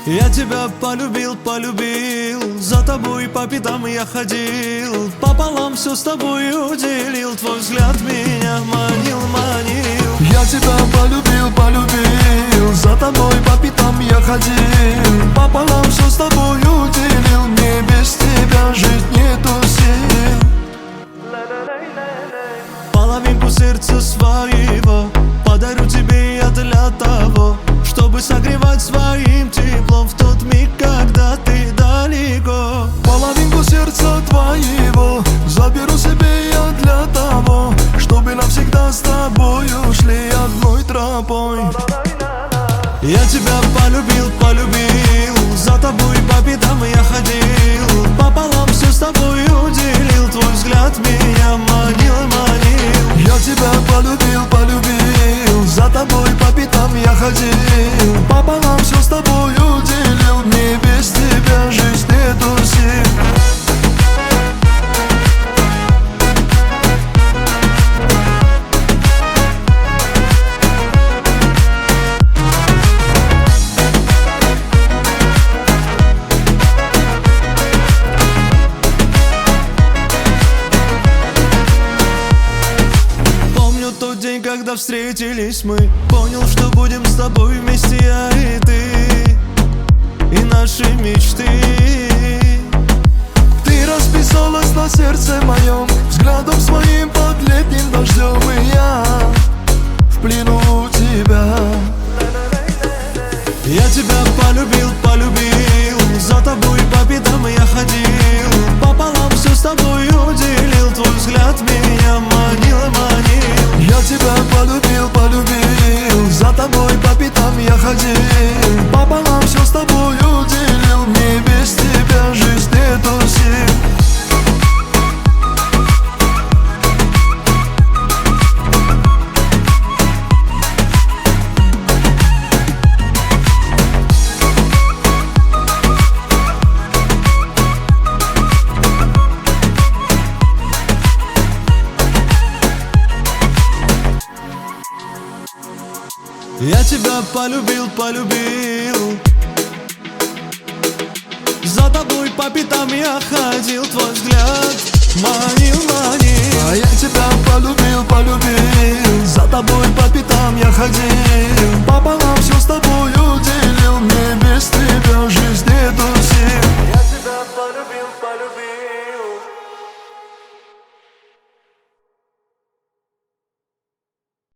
Я тебя полюбил, полюбил, за тобой по пятам я ходил, пополам все с тобой уделил, твой взгляд меня манил, манил. Я тебя полюбил, полюбил, за тобой по пятам я ходил, пополам все с тобой уделил, мне без тебя жить нету сил. Половинку сердца своего подарю тебе я для того, чтобы согревать своим теплом в тот миг, когда ты далеко. Половинку сердца твоего заберу себе я для того, чтобы навсегда с тобой ушли одной тропой. Я тебя полюбил, полюбил, за тобой по пятам я ходил, пополам все с тобой уделил, твой взгляд меня манил, манил. Я тебя полюбил, полюбил, за тобой по пятам я ходил, пополам все с тобой уделил, мне без тебя жизнь нету сил. Тот день, когда встретились мы, понял, что будем с тобой вместе, я и ты, и наши мечты. Ты расписалась на сердце моем, взглядом своим под летним дождем, и я в плену у тебя. Я тебя полюбил, полюбил, за тобой по пятам я ходил, пополам все с тобой уделил, твой взгляд меня манил, манил. Я тебя полюбил, полюбил, за тобой по пятам я ходил, пополам все с тобой уделил, мне без тебя жизнь нету сил. Я тебя полюбил, полюбил, за тобой по пятам я ходил, твой взгляд манил, манил. А я тебя полюбил, полюбил, за тобой по пятам я ходил, пополам все с тобой уделил, мне без тебя жизнь нету сил.